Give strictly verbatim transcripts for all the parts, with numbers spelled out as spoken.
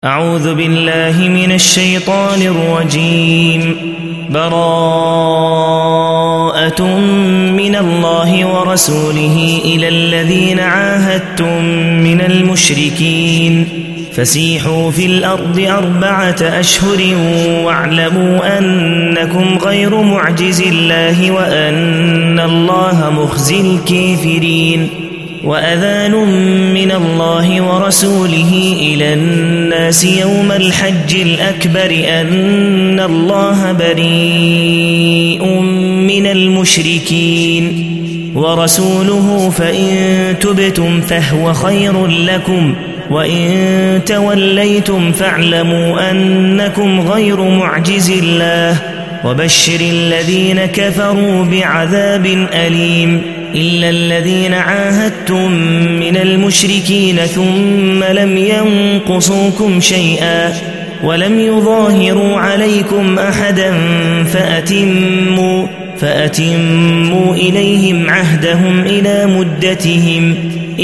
أعوذ بالله من الشيطان الرجيم. براءة من الله ورسوله إلى الذين عاهدتم من المشركين فسيحوا في الأرض أربعة أشهر واعلموا أنكم غير معجز الله وأن الله مخزي الكافرين. وأذان من الله ورسوله إلى الناس يوم الحج الأكبر أن الله بريء من المشركين ورسوله فإن تبتم فهو خير لكم وإن توليتم فاعلموا أنكم غير معجز الله وبشر الذين كفروا بعذاب أليم. إلا الذين عاهدتم من المشركين ثم لم ينقصوكم شيئا ولم يظاهروا عليكم أحدا فأتموا, فأتموا إليهم عهدهم إلى مدتهم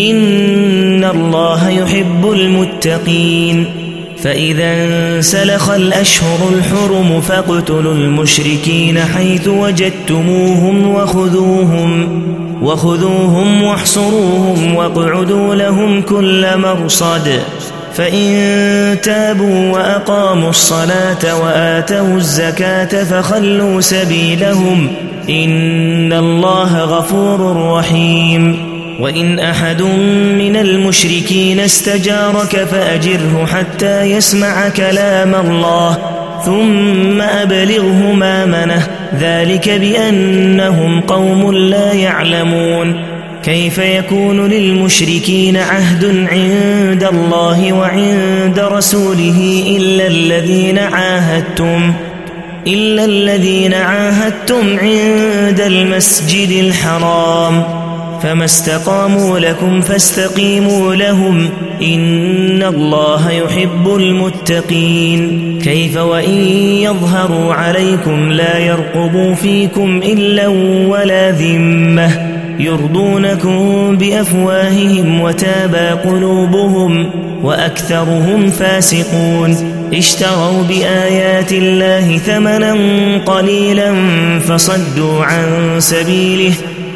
إن الله يحب المتقين. فإذا انسلخ الأشهر الحرم فاقتلوا المشركين حيث وجدتموهم وخذوهم وخذوهم واحصروهم واقعدوا لهم كل مرصد. فإن تابوا وأقاموا الصلاة وآتوا الزكاة فخلوا سبيلهم إن الله غفور رحيم. وإن أحد من المشركين استجارك فأجره حتى يسمع كلام الله ثم أبلغه مأمنه ذلك بأنهم قوم لا يعلمون. كيف يكون للمشركين عهد عند الله وعند رسوله إلا الذين عاهدتم إلا الذين عاهدتم عند المسجد الحرام فما استقاموا لكم فاستقيموا لهم إن الله يحب المتقين. كيف وإن يظهروا عليكم لا يرقبوا فيكم إلا ولا ذمة يرضونكم بأفواههم وتابى قلوبهم وأكثرهم فاسقون. اشتروا بآيات الله ثمنا قليلا فصدوا عن سبيله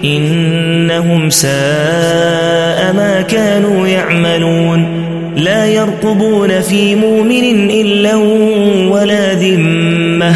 إنهم ساء ما كانوا يعملون. لا يرقبون في مؤمن إلا ولا ذمة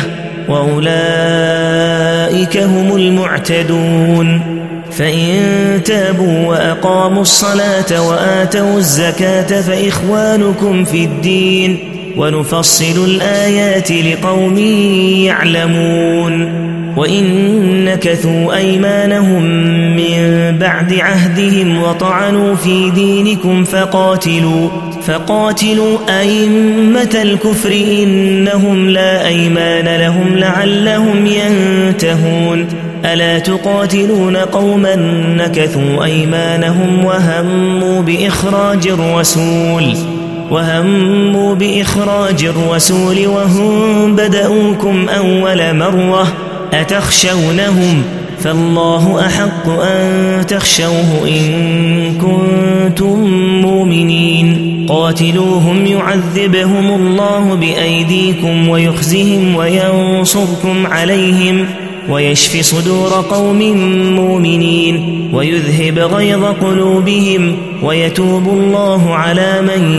وأولئك هم المعتدون. فإن تابوا وأقاموا الصلاة وآتوا الزكاة فإخوانكم في الدين ونفصل الآيات لقوم يعلمون. وإن نكثوا أيمانهم من بعد عهدهم وطعنوا في دينكم فقاتلوا فقاتلوا أئمة الكفر إنهم لا أيمان لهم لعلهم ينتهون. ألا تقاتلون قوما نكثوا أيمانهم وهموا بإخراج الرسول وهموا بإخراج الرسول وهم بدأوكم أول مرة أتخشونهم فالله أحق أن تخشوه إن كنتم مؤمنين. قاتلوهم يعذبهم الله بأيديكم ويخزهم وينصركم عليهم ويشفي صدور قوم مؤمنين ويذهب غيظ قلوبهم ويتوب الله على من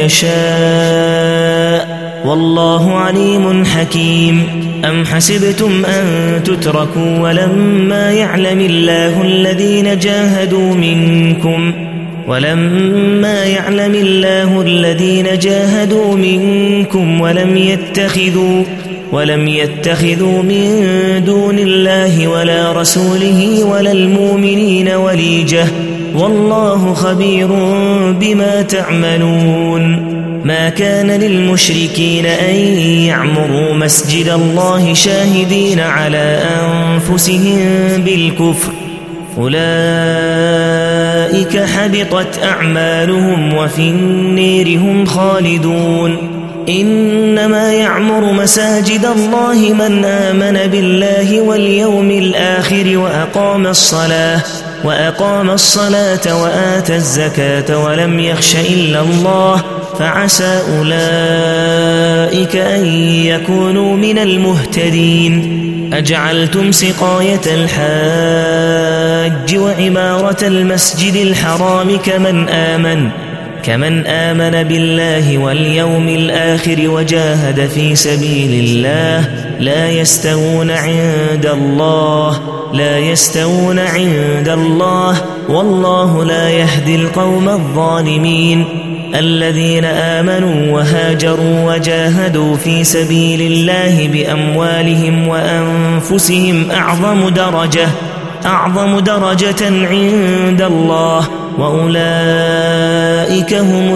يشاء والله عليم حكيم. أم حسبتم أن تتركوا ولما يعلم الله الذين جاهدوا منكم ولما يعلم الله الذين جاهدوا منكم ولم يتخذوا ولم يتخذوا من دون الله ولا رسوله ولا المؤمنين وليجة والله خبير بما تعملون. ما كان للمشركين أن يعمروا مسجد الله شاهدين على أنفسهم بالكفر أولئك حبطت أعمالهم وفي النير هم خالدون. إنما يعمر مساجد الله من آمن بالله واليوم الآخر وأقام الصلاة وأقام الصلاة وآتى الزكاة ولم يخش إلا الله فعسى أولئك أن يكونوا من المهتدين. أجعلتم سقاية الحاج وعمارة المسجد الحرام كمن آمن كمن آمن بالله واليوم الآخر وجاهد في سبيل الله لا يستوون عند الله لا يستوون عند الله والله لا يهدي القوم الظالمين. الذين آمنوا وهاجروا وجاهدوا في سبيل الله بأموالهم وأنفسهم أعظم درجة أعظم درجة عند الله وأولئك هم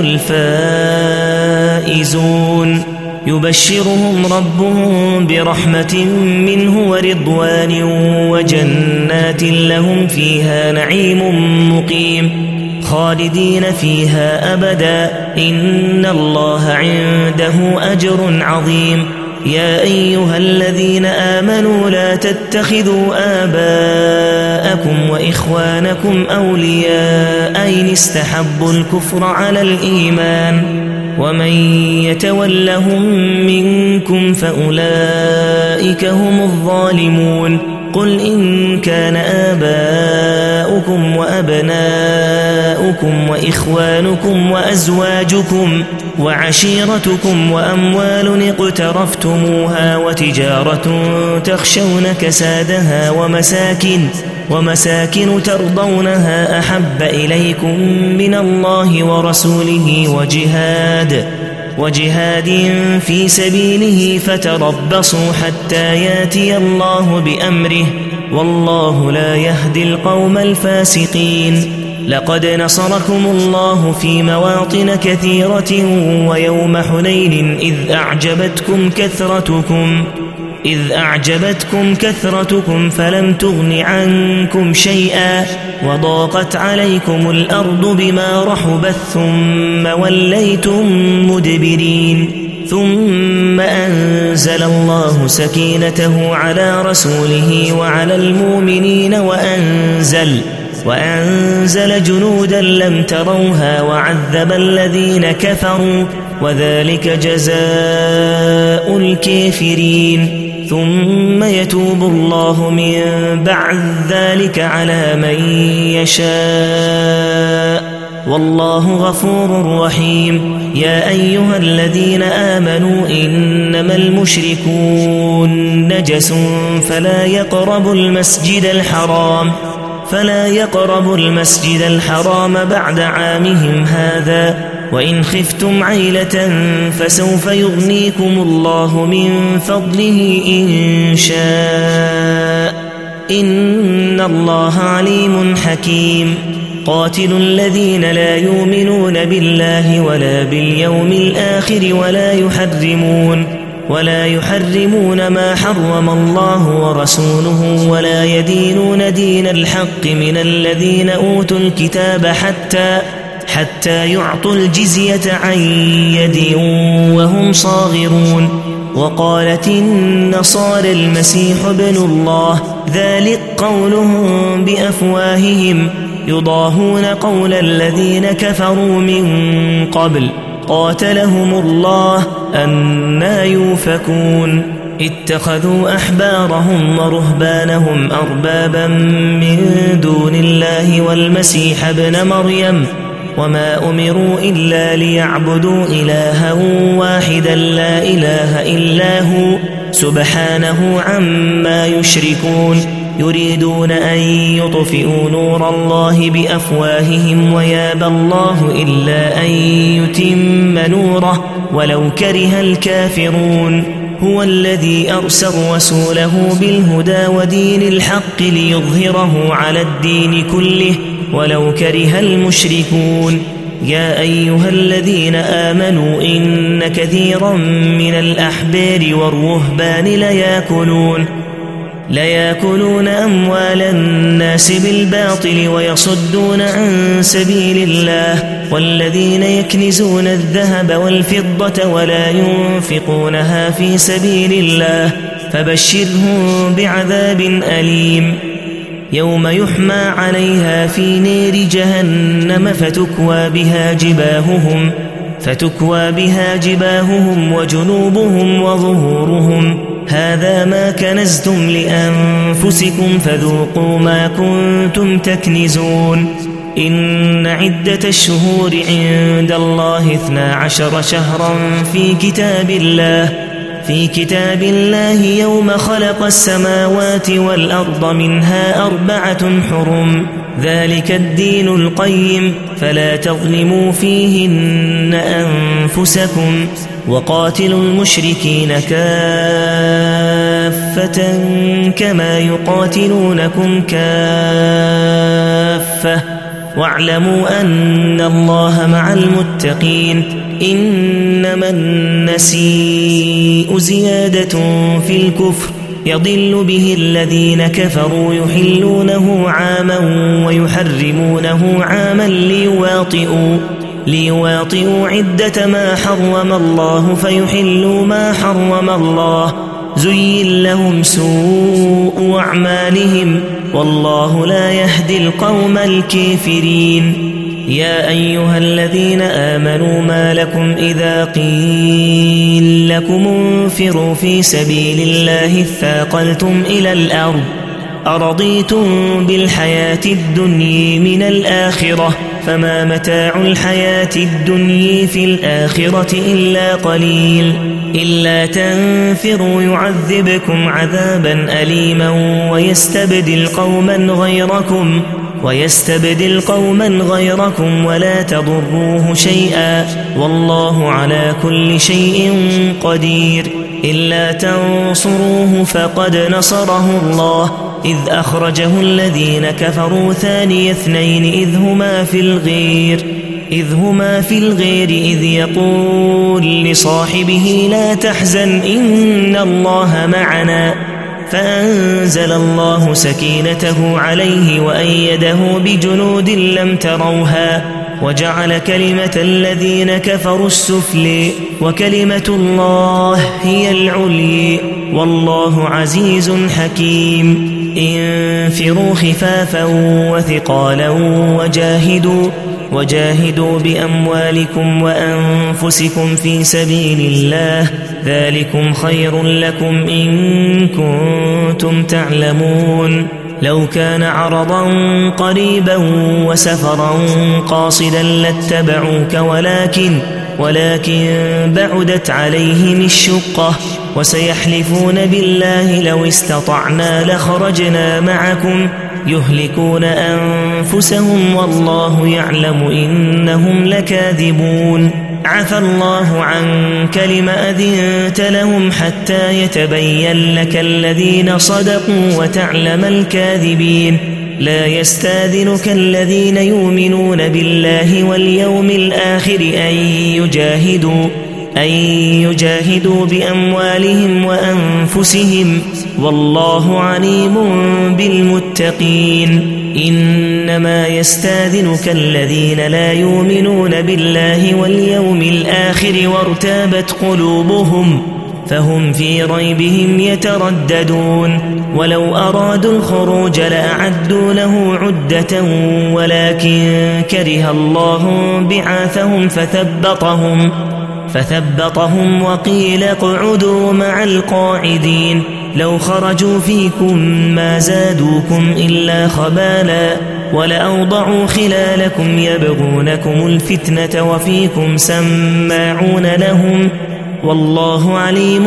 الفائزون. يبشرهم ربهم برحمة منه ورضوان وجنات لهم فيها نعيم مقيم خالدين فيها أبدا إن الله عنده أجر عظيم. يا أيها الذين آمنوا لا تتخذوا آباءكم وإخوانكم أولياء إن استحبوا الكفر على الإيمان ومن يتولهم منكم فأولئك هم الظالمون. قل إن كان آباؤكم وأبناؤكم وإخوانكم وأزواجكم وعشيرتكم وأموال اقترفتموها وتجارة تخشون كسادها ومساكن ومساكن ترضونها أحب إليكم من الله ورسوله وجهاد وجهاد في سبيله فتربصوا حتى ياتي الله بأمره والله لا يهدي القوم الفاسقين. لقد نصركم الله في مواطن كثيرة ويوم حنين إذ أعجبتكم كثرتكم إذ أعجبتكم كثرتكم فلم تغن عنكم شيئا وضاقت عليكم الأرض بما رحبت ثم وليتم مدبرين. ثم أنزل الله سكينته على رسوله وعلى المؤمنين وأنزل وأنزل جنودا لم تروها وعذب الذين كفروا وذلك جزاء الكافرين. ثم يتوب الله من بعد ذلك على من يشاء والله غفور رحيم. يا أيها الذين آمنوا إنما المشركون نجس فلا يقربوا المسجد الحرام فلا يقربوا المسجد الحرام بعد عامهم هذا وإن خفتم عيلة فسوف يغنيكم الله من فضله إن شاء إن الله عليم حكيم. قاتلوا الذين لا يؤمنون بالله ولا باليوم الآخر ولا يحرمون ولا يحرمون ما حرم الله ورسوله ولا يدينون دين الحق من الذين أوتوا الكتاب حتى حتى يعطوا الجزية عن يد وهم صاغرون. وقالت النصارى المسيح ابن الله ذلك قولهم بأفواههم يضاهون قول الذين كفروا من قبل قاتلهم الله أنى يؤفكون. اتخذوا أحبارهم ورهبانهم أربابا من دون الله والمسيح ابن مريم وما أمروا إلا ليعبدوا إلها واحدا لا إله إلا هو سبحانه عما يشركون. يريدون أن يطفئوا نور الله بأفواههم ويابى الله إلا أن يتم نوره ولو كره الكافرون. هو الذي أرسل رسوله بالهدى ودين الحق ليظهره على الدين كله ولو كره المشركون. يا أيها الذين آمنوا إن كثيرا من الأحبار والرهبان ليأكلون ليأكلون أموال الناس بالباطل ويصدون عن سبيل الله والذين يكنزون الذهب والفضة ولا ينفقونها في سبيل الله فبشرهم بعذاب أليم. يوم يحمى عليها في نار جهنم فتكوى بها جباههم فتكوى بها جباههم وجنوبهم وظهورهم هذا ما كنزتم لأنفسكم فذوقوا ما كنتم تكنزون إن عدة الشهور عند الله اثنا عشر شهرا في كتاب الله في كتاب الله يوم خلق السماوات والأرض منها أربعة حرم ذلك الدين القيم فلا تظلموا فيهن أنفسكم وقاتلوا المشركين كافة كما يقاتلونكم كافة واعلموا أن الله مع المتقين إنما النسيء زيادة في الكفر يضل به الذين كفروا يحلونه عاما ويحرمونه عاما ليواطئوا ليواطئوا عدة ما حرم الله فيحلوا ما حرم الله زين لهم سوء أعمالهم والله لا يهدي القوم الكافرين يا أيها الذين آمنوا ما لكم إذا قيل لكم انفروا في سبيل الله اثاقلتم إلى الأرض أرضيتم بالحياة الدنيا من الآخرة فما متاع الحياة الدنيا في الآخرة إلا قليل إلا تنفروا يعذبكم عذابا أليما ويستبدل قوما غيركم ويستبدل قوما غيركم ولا تضروه شيئا والله على كل شيء قدير إلا تنصروه فقد نصره الله إذ أخرجه الذين كفروا ثاني اثنين إذ هما في الغير إذ هما في الغير إذ يقول لصاحبه لا تحزن إن الله معنا فأنزل الله سكينته عليه وأيده بجنود لم تروها وجعل كلمة الذين كفروا السفلى وكلمة الله هي العليا والله عزيز حكيم انفروا خفافا وثقالا وجاهدوا وجاهدوا بأموالكم وأنفسكم في سبيل الله ذلكم خير لكم إن كنتم تعلمون لو كان عرضا قريبا وسفرا قاصدا لاتبعوك ولكن ولكن بعدت عليهم الشقة وسيحلفون بالله لو استطعنا لخرجنا معكم يهلكون أنفسهم والله يعلم إنهم لكاذبون عفى الله عنك لم أذنت لهم حتى يتبين لك الذين صدقوا وتعلم الكاذبين لا يستاذنك الذين يؤمنون بالله واليوم الآخر أن يجاهدوا أن يجاهدوا بأموالهم وأنفسهم والله عليم بالمتقين إنما يستاذنك الذين لا يؤمنون بالله واليوم الآخر وارتابت قلوبهم فهم في ريبهم يترددون ولو أرادوا الخروج لأعدوا له عدة ولكن كره الله بعاثهم فثبطهم فثبطهم وقيل اقعدوا مع القاعدين لو خرجوا فيكم ما زادوكم إلا خبالا ولأوضعوا خلالكم يبغونكم الفتنة وفيكم سماعون لهم والله عليم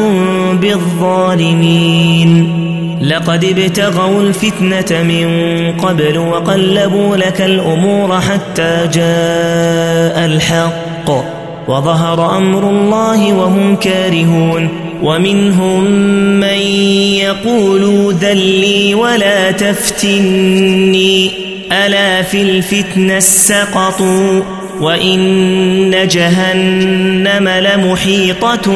بالظالمين لقد ابتغوا الفتنة من قبل وقلبوا لك الأمور حتى جاء الحق وظهر أمر الله وهم كارهون ومنهم من يقول ذلي ولا تفتني ألا في الفتنة سقطوا وإن جهنم لمحيطة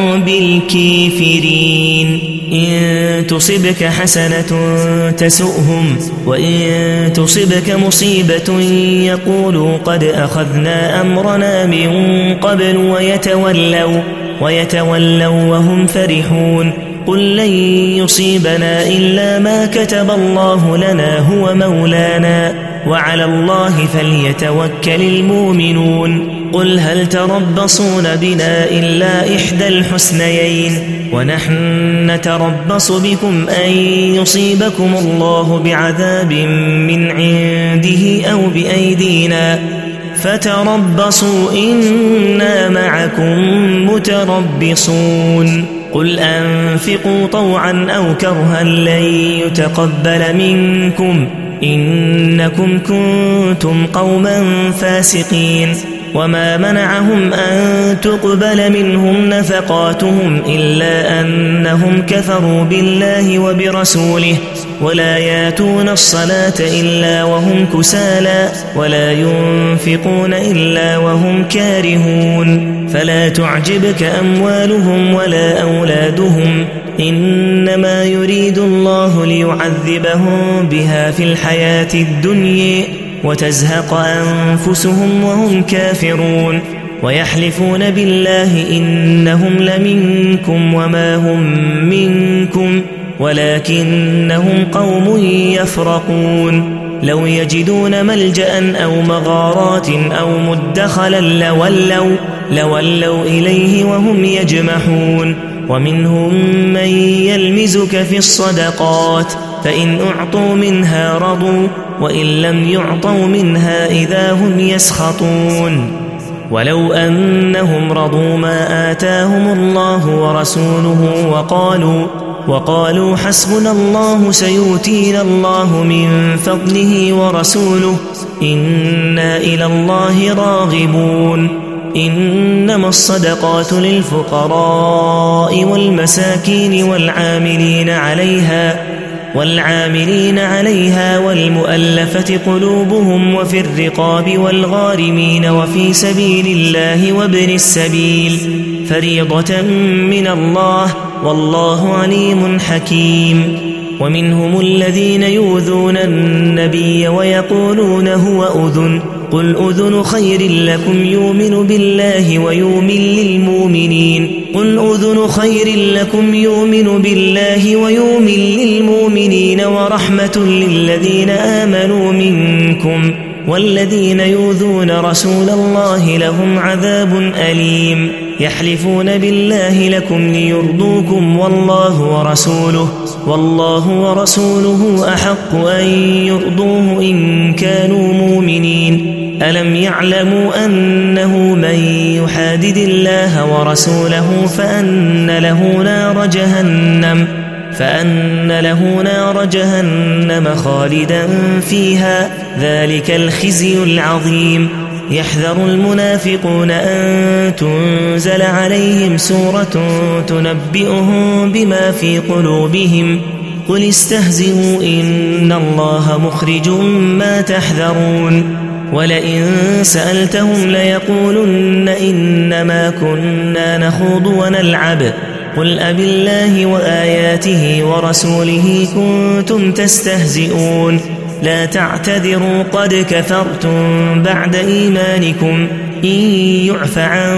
بالكافرين إن تصبك حسنة تسؤهم وإن تصبك مصيبة يقولوا قد أخذنا أمرنا من قبل ويتولوا ويتولوا وهم فرحون قل لن يصيبنا إلا ما كتب الله لنا هو مولانا وعلى الله فليتوكل المؤمنون قل هل تربصون بنا إلا إحدى الحسنيين ونحن نتربص بكم أن يصيبكم الله بعذاب من عنده أو بأيدينا فتربصوا إنا معكم متربصون قل أنفقوا طوعا أو كرها لن يتقبل منكم إنكم كنتم قوما فاسقين وما منعهم أن تقبل منهم نفقاتهم إلا أنهم كفروا بالله وبرسوله ولا ياتون الصلاة إلا وهم كسالى ولا ينفقون إلا وهم كارهون فلا تعجبك أموالهم ولا أولادهم إنما يريد الله ليعذبهم بها في الحياة الدنيا وتزهق أنفسهم وهم كافرون ويحلفون بالله إنهم لمنكم وما هم منكم ولكنهم قوم يفرقون لو يجدون ملجأ أو مغارات أو مدخلا لولوا, لولوا إليه وهم يجمحون ومنهم من يلمزك في الصدقات فإن أعطوا منها رضوا وإن لم يعطوا منها إذا هم يسخطون ولو أنهم رضوا ما آتاهم الله ورسوله وقالوا وقالوا حسبنا الله سيؤتينا الله من فضله ورسوله إنا إلى الله راغبون إنما الصدقات للفقراء والمساكين والعاملين عليها والعاملين عليها والمؤلفة قلوبهم وفي الرقاب والغارمين وفي سبيل الله وابن السبيل فريضة من الله والله عليم حكيم ومنهم الذين يؤذون النبي ويقولون هو أذن قل أذن خير لكم يؤمن بالله ويؤمن للمؤمنين قل أذن خير لكم يؤمن بالله ويؤمن للمؤمنين ورحمة للذين آمنوا منكم والذين يؤذون رسول الله لهم عذاب أليم يحلفون بالله لكم ليرضوكم والله ورسوله والله ورسوله أحق أن يرضوه إن كانوا مؤمنين ألم يعلموا أنه من يحادد الله ورسوله فأن له نار جهنم فأن له نار جهنم خالدا فيها ذلك الخزي العظيم يحذر المنافقون أن تنزل عليهم سورة تنبئهم بما في قلوبهم قل استهزئوا إن الله مخرج ما تحذرون ولئن سألتهم ليقولن إنما كنا نخوض ونلعب قل أبالله وآياته ورسوله كنتم تستهزئون لا تعتذروا قد كفرتم بعد إيمانكم إن يعف عن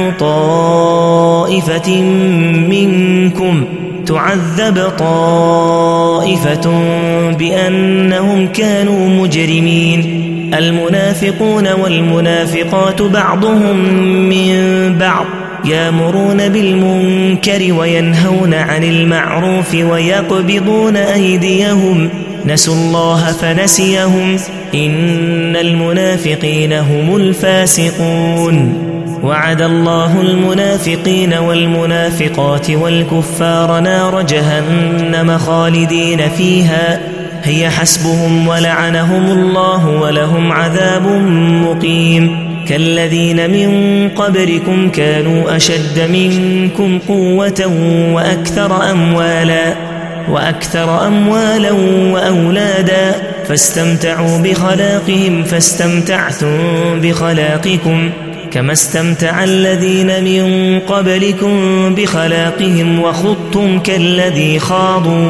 طائفة منكم تعذب طائفة بأنهم كانوا مجرمين المنافقون والمنافقات بعضهم من بعض يأمرون بالمنكر وينهون عن المعروف ويقبضون أيديهم نسوا الله فنسيهم إن المنافقين هم الفاسقون وعد الله المنافقين والمنافقات والكفار نار جهنم خالدين فيها هي حسبهم ولعنهم الله ولهم عذاب مقيم كالذين من قبلكم كانوا أشد منكم قوة وأكثر أموالا وأكثر أموالا وأولادا فاستمتعوا بخلاقهم فاستمتعتم بخلاقكم كما استمتع الذين من قبلكم بخلاقهم وخضتم كالذي خاضوا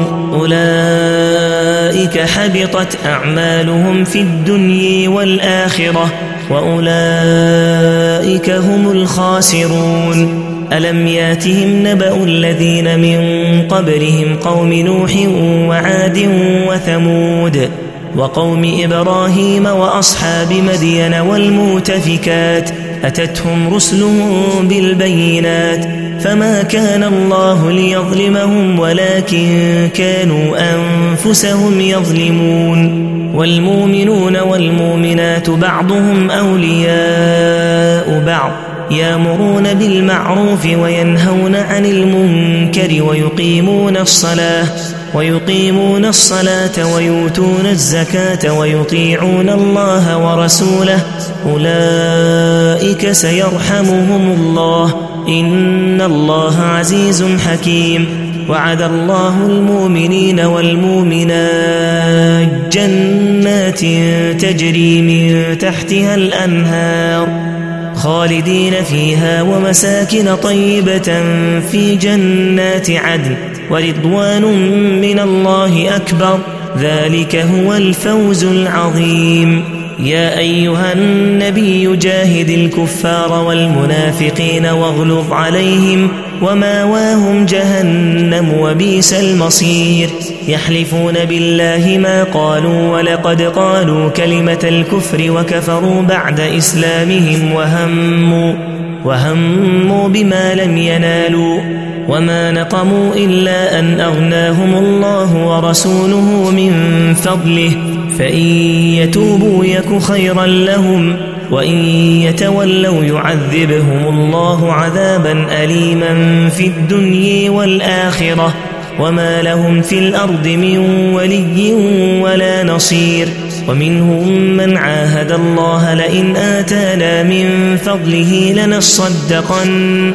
أولئك حبطت أعمالهم في الدنيا والآخرة وأولئك هم الخاسرون ألم ياتهم نبأ الذين من قبلهم قوم نوح وعاد وثمود وقوم إبراهيم وأصحاب مدين والمؤتفكات أتتهم رسلهم بالبينات فما كان الله ليظلمهم ولكن كانوا أنفسهم يظلمون والمؤمنون والمؤمنات بعضهم أولياء بعض يأمرون بالمعروف وينهون عن المنكر ويقيمون الصلاة ويقيمون الصلاة ويؤتون الزكاة ويطيعون الله ورسوله أولئك سيرحمهم الله إن الله عزيز حكيم وعد الله المؤمنين والمؤمنات جنات تجري من تحتها الأنهار خالدين فيها ومساكن طيبة في جنات عدن ورضوان من الله أكبر ذلك هو الفوز العظيم يا أيها النبي جاهد الكفار والمنافقين واغلظ عليهم وماواهم جهنم وبئس المصير يحلفون بالله ما قالوا ولقد قالوا كلمة الكفر وكفروا بعد إسلامهم وهموا, وهموا بما لم ينالوا وما نقموا إلا أن أغناهم الله ورسوله من فضله فإن يتوبوا يك خيرا لهم وإن يتولوا يعذبهم الله عذابا أليما في الدنيا والآخرة وما لهم في الأرض من ولي ولا نصير ومنهم من عاهد الله لئن آتانا من فضله لنصدقن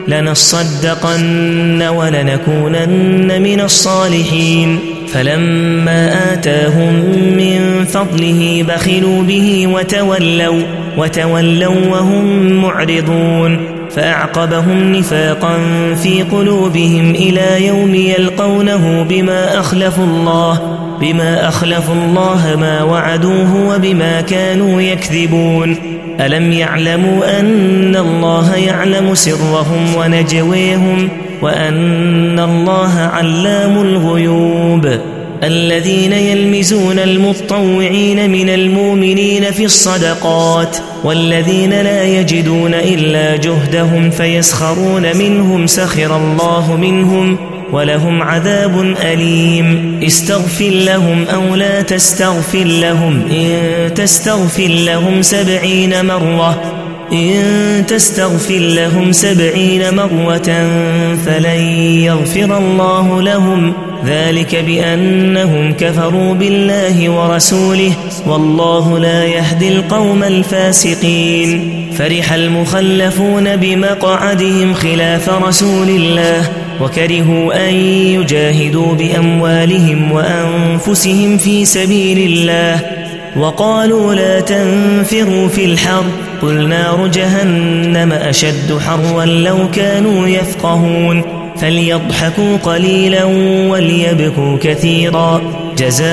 لنصدقن ولنكونن من الصالحين فلما آتاهم من فضله بخلوا به وتولوا وتولوا وهم معرضون فأعقبهم نفاقا في قلوبهم إلى يوم يلقونه بما أخلفوا الله بما أخلفوا الله ما وعدوه وبما كانوا يكذبون ألم يعلموا أن الله يعلم سرهم ونجويهم وأن الله علام الغيوب الذين يلمزون المطوعين من المؤمنين في الصدقات والذين لا يجدون إلا جهدهم فيسخرون منهم سخر الله منهم ولهم عذاب أليم استغفر لهم أو لا تستغفر لهم إن تستغفر لهم سبعين مرة إن تستغفر لهم سبعين مرة فلن يغفر الله لهم ذلك بأنهم كفروا بالله ورسوله والله لا يهدي القوم الفاسقين فرح المخلفون بمقعدهم خلاف رسول الله وكرهوا أن يجاهدوا بأموالهم وأنفسهم في سبيل الله وقالوا لا تنفروا في الحر قل نار جهنم أشد حرا لو كانوا يفقهون فليضحكوا قليلا وليبكوا كثيرا جزاء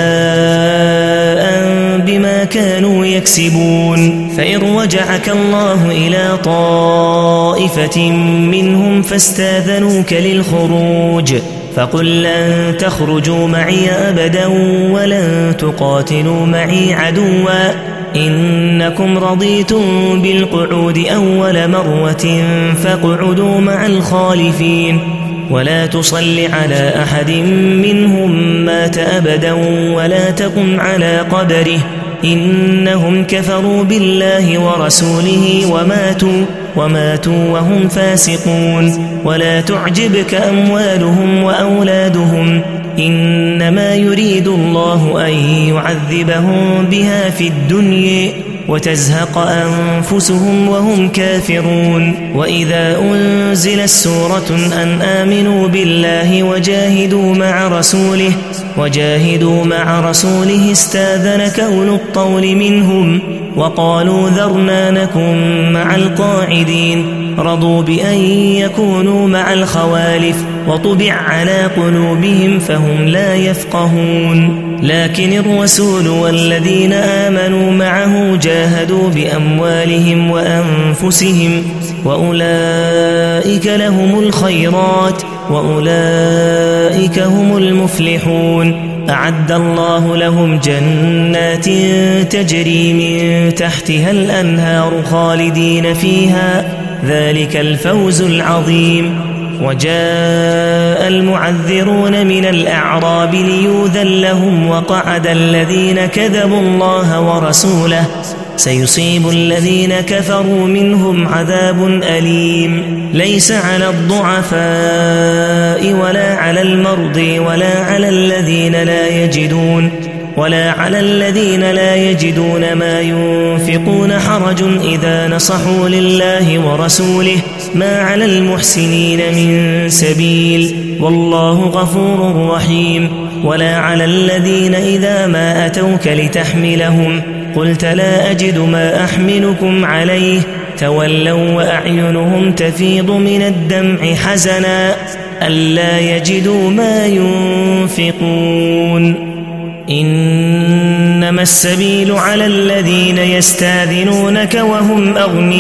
بما كانوا يكسبون فإن رجعك الله إلى طائفة منهم فاستاذنوك للخروج فقل لن تخرجوا معي أبدا ولن تقاتلوا معي عدوا إنكم رضيتم بالقعود أول مرة فاقعدوا مع الخالفين ولا تصل على أحد منهم مات أبدا ولا تقم على قبره إنهم كفروا بالله ورسوله وماتوا وماتوا وهم فاسقون ولا تعجبك أموالهم وأولادهم إنما يريد الله أن يعذبهم بها في الدنيا وتزهق أنفسهم وهم كافرون وإذا أنزلت سورة أن آمنوا بالله وجاهدوا مع رسوله وجاهدوا مع رسوله استاذنك أولو الطول منهم وقالوا ذرنا نكن مع القاعدين رضوا بأن يكونوا مع الخوالف وطبع على قلوبهم فهم لا يفقهون لكن الرسول والذين آمنوا معه جاهدوا بأموالهم وأنفسهم وأولئك لهم الخيرات وأولئك هم المفلحون أعد الله لهم جنات تجري من تحتها الأنهار خالدين فيها ذلك الفوز العظيم. وجاء المعذرون من الأعراب ليؤذن لهم وقعد الذين كذبوا الله ورسوله سيصيب الذين كفروا منهم عذاب أليم. ليس على الضعفاء ولا على المرضى ولا على الذين لا يجدون ولا على الذين لا يجدون ما ينفقون حرج إذا نصحوا لله ورسوله ما على المحسنين من سبيل والله غفور رحيم. ولا على الذين إذا ما أتوك لتحملهم قلت لا أجد ما أحملكم عليه تولوا وأعينهم تفيض من الدمع حزنا ألا يجدوا ما ينفقون. إنما السبيل على الذين يستاذنونك وهم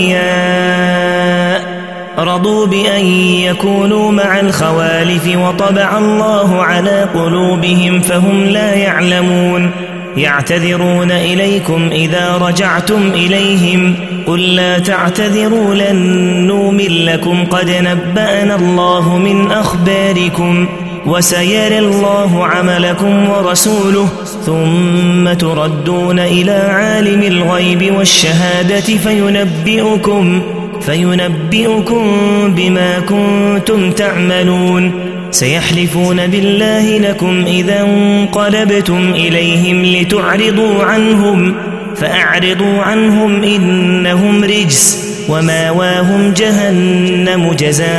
أغنياء رضوا بأن يكونوا مع الخوالف وطبع الله على قلوبهم فهم لا يعلمون. يعتذرون إليكم إذا رجعتم إليهم قل لا تعتذروا لن نؤمن لكم قد نبأنا الله من أخباركم وسيرى الله عملكم ورسوله ثم تردون إلى عالم الغيب والشهادة فينبئكم فينبئكم بما كنتم تعملون. سيحلفون بالله لكم إذا انقلبتم إليهم لتعرضوا عنهم فأعرضوا عنهم إنهم رجس وماواهم جهنم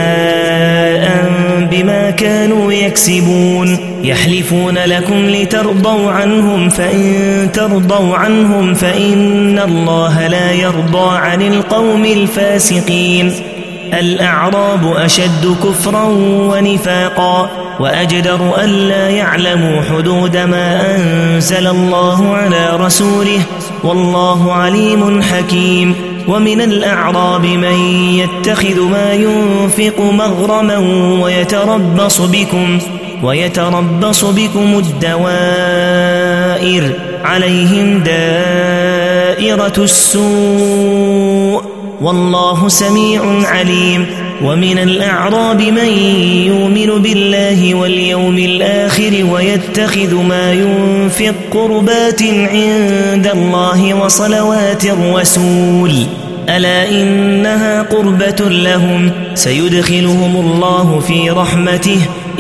جزاء بما كانوا يكسبون. يحلفون لكم لترضوا عنهم فإن ترضوا عنهم فإن الله لا يرضى عن القوم الفاسقين. الأعراب أشد كفرا ونفاقا وأجدر ألا يعلموا حدود ما أنزل الله على رسوله والله عليم حكيم. ومن الأعراب من يتخذ ما ينفق مغرما ويتربص بكم ويتربص بكم الدوائر عليهم دائرة السوء والله سميع عليم. ومن الأعراب من يؤمن بالله واليوم الآخر ويتخذ ما ينفق قربات عند الله وصلوات الرسول ألا إنها قربة لهم سيدخلهم الله في رحمته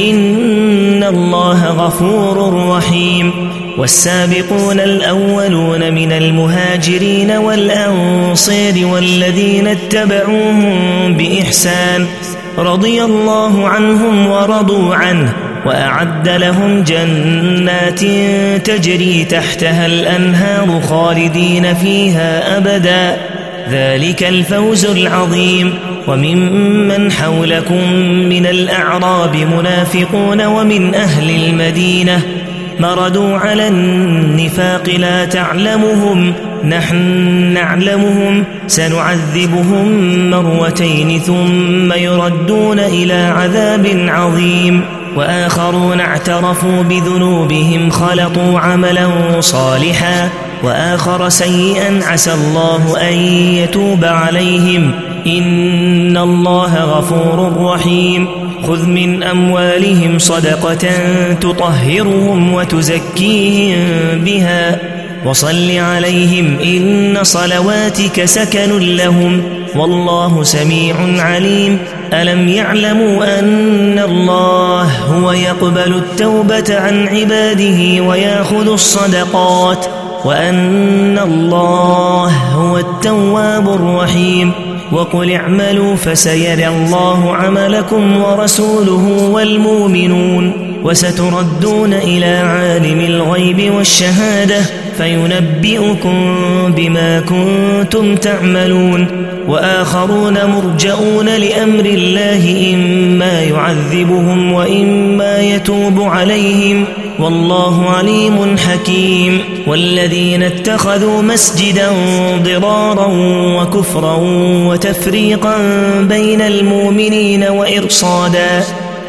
إن الله غفور رحيم. والسابقون الأولون من المهاجرين والأنصار والذين اتبعوهم بإحسان رضي الله عنهم ورضوا عنه وأعد لهم جنات تجري تحتها الأنهار خالدين فيها أبدا ذلك الفوز العظيم. وممن حولكم من الأعراب منافقون ومن أهل المدينة مردوا على النفاق لا تعلمهم نحن نعلمهم سنعذبهم مرتين ثم يردون إلى عذاب عظيم. وآخرون اعترفوا بذنوبهم خلطوا عملا صالحا وآخر سيئا عسى الله أن يتوب عليهم إن الله غفور رحيم. خذ من أموالهم صدقة تطهرهم وتزكيهم بها وصل عليهم إن صلواتك سكن لهم والله سميع عليم. ألم يعلموا أن الله هو يقبل التوبة عن عباده ويأخذ الصدقات وأن الله هو التواب الرحيم. وقل اعملوا فسيرى الله عملكم ورسوله والمؤمنون وستردون إلى عالم الغيب والشهادة فينبئكم بما كنتم تعملون. وآخرون مرجؤون لأمر الله إما يعذبهم وإما يتوب عليهم والله عليم حكيم. والذين اتخذوا مسجدا ضرارا وكفرا وتفريقا بين المؤمنين وإرصادا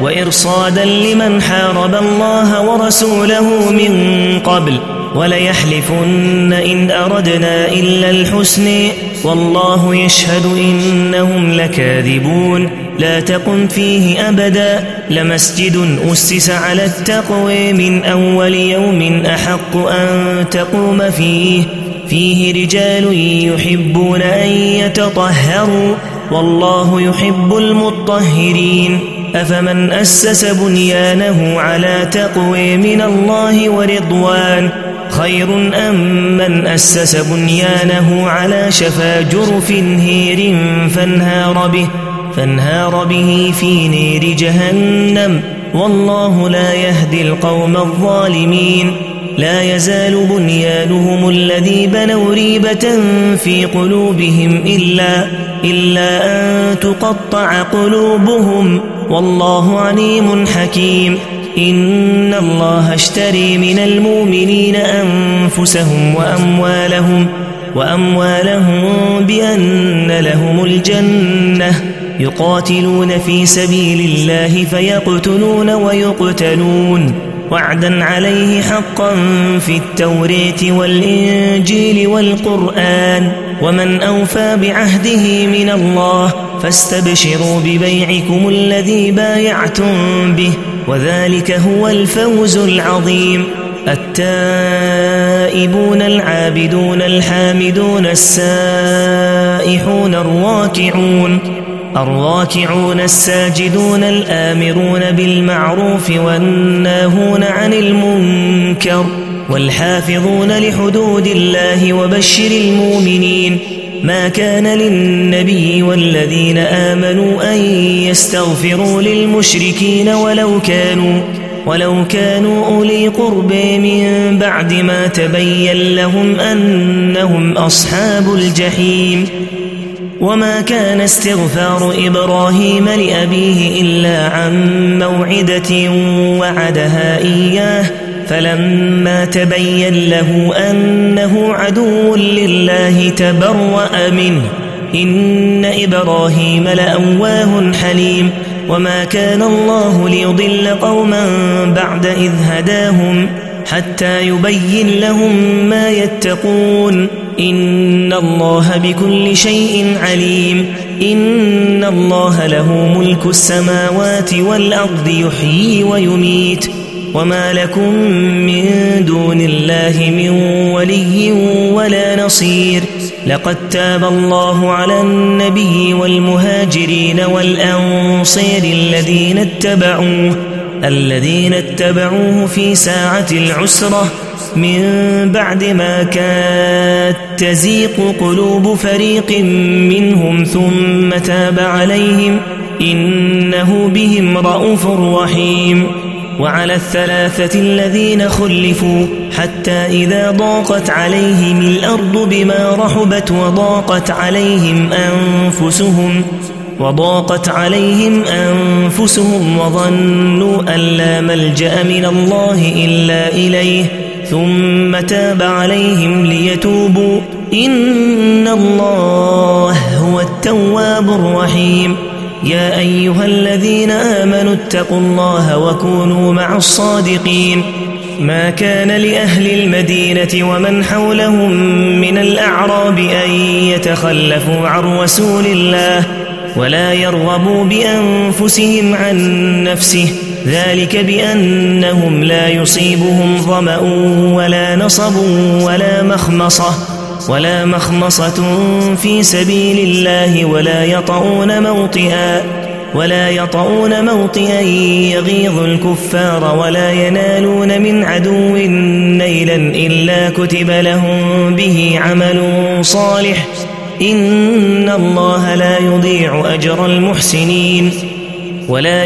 وإرصادا لمن حارب الله ورسوله من قبل، وليحلفن إن أردنا إلا الحسن والله يشهد إنهم لكاذبون. لا تقم فيه أبدا، لمسجد أسس على التقوى من أول يوم أحق أن تقوم فيه فيه رجال يحبون أن يتطهروا والله يحب المطهرين. أفمن أسس بنيانه على تقوى من الله ورضوان خير أم من أسس بنيانه على شفا جرف هير فانهار به فانهار به في نير جهنم والله لا يهدي القوم الظالمين. لا يزال بنيانهم الذي بنوا ريبة في قلوبهم إلا, إلا أن تقطع قلوبهم والله عليم حكيم. إن الله اشتري من المؤمنين أنفسهم وأموالهم وأموالهم بأن لهم الجنة يقاتلون في سبيل الله فيقتلون ويقتلون وعدا عليه حقا في التوراة والإنجيل والقرآن ومن أوفى بعهده من الله فاستبشروا ببيعكم الذي بايعتم به وذلك هو الفوز العظيم. التائبون العابدون الحامدون السائحون الراكعون الراكعون الساجدون الآمرون بالمعروف والناهون عن المنكر والحافظون لحدود الله وبشر المؤمنين. ما كان للنبي والذين آمنوا أن يستغفروا للمشركين ولو كانوا ولو كانوا أولي قرب من بعد ما تبين لهم أنهم أصحاب الجحيم. وما كان استغفار إبراهيم لأبيه إلا عن موعدة وعدها إياه فلما تبين له أنه عدو لله تبرأ منه إن إبراهيم لأواه حليم. وما كان الله ليضل قوما بعد إذ هداهم حتى يبين لهم ما يتقون إن الله بكل شيء عليم. إن الله له ملك السماوات والأرض يحيي ويميت وما لكم من دون الله من ولي ولا نصير. لقد تاب الله على النبي والمهاجرين والأنصار الذين اتبعوه الذين اتبعوه في ساعة العسرة من بعد ما كاد تزيغ قلوب فريق منهم ثم تاب عليهم إنه بهم رءوف رحيم. وعلى الثلاثة الذين خلفوا حتى إذا ضاقت عليهم الأرض بما رحبت وضاقت عليهم أنفسهم وضاقت عليهم أنفسهم وظنوا أن لا ملجأ من الله إلا إليه ثم تاب عليهم ليتوبوا إن الله هو التواب الرحيم. يا أيها الذين آمنوا اتقوا الله وكونوا مع الصادقين. ما كان لأهل المدينة ومن حولهم من الأعراب أن يتخلفوا عن رسول الله ولا يرغبوا بأنفسهم عن نفسه ذلك بأنهم لا يصيبهم ظمأ ولا نصب ولا مخمصة ولا مخمصة في سبيل الله ولا يطؤون موطئا ولا يطؤون موطئا يغيظ الكفار ولا ينالون من عدو نيلا إلا كتب لهم به عمل صالح إن الله لا يضيع أجر المحسنين. ولا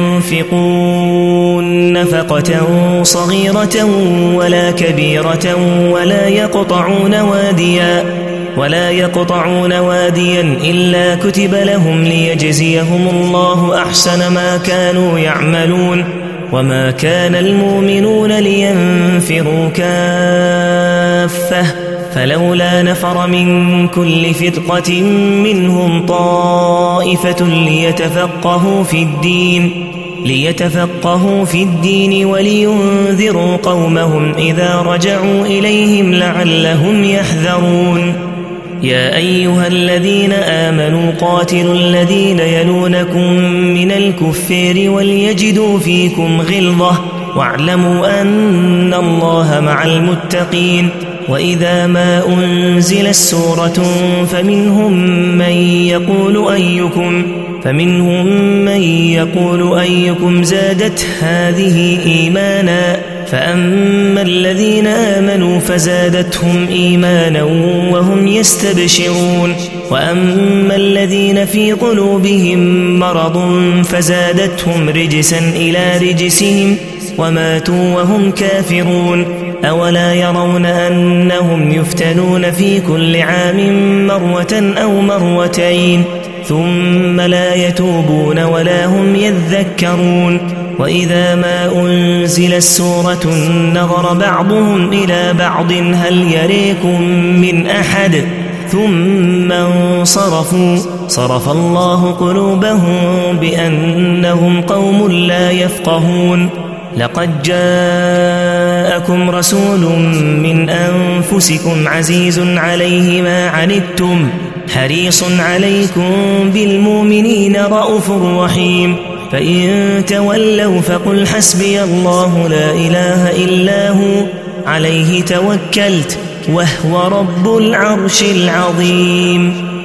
ينفقون نفقة صغيرة ولا كبيرة ولا يقطعون واديا ولا يقطعون واديا إلا كتب لهم ليجزيهم الله أحسن ما كانوا يعملون. وما كان المؤمنون لينفروا كافة فلولا نفر من كل فرقة منهم طائفة ليتفقهوا في الدين ليتفقهوا في الدين ولينذروا قومهم إذا رجعوا إليهم لعلهم يحذرون يا أيها الذين آمنوا قاتلوا الذين يلونكم من الكفار وليجدوا فيكم غلظة واعلموا أن الله مع المتقين وإذا ما أنزلت سورة فمنهم من يقول أيكم فمنهم من يقول أيكم زادت هذه إيمانا فأما الذين آمنوا فزادتهم إيمانا وهم يستبشرون وأما الذين في قلوبهم مرض فزادتهم رجسا إلى رجسهم وماتوا وهم كافرون أولا يرون أنهم يفتنون في كل عام مرة أو مرتين ثم لا يتوبون ولا هم يذكرون وإذا ما أنزلت سورة نظر بعضهم إلى بعض هل يريكم من أحد ثم انصرفوا صرف الله قلوبهم بأنهم قوم لا يفقهون لقد جاءكم رسول من أنفسكم عزيز عليه ما عنتم حريص عليكم بالمؤمنين رءوف رحيم فإن تولوا فقل حسبي الله لا إله إلا هو عليه توكلت وهو رب العرش العظيم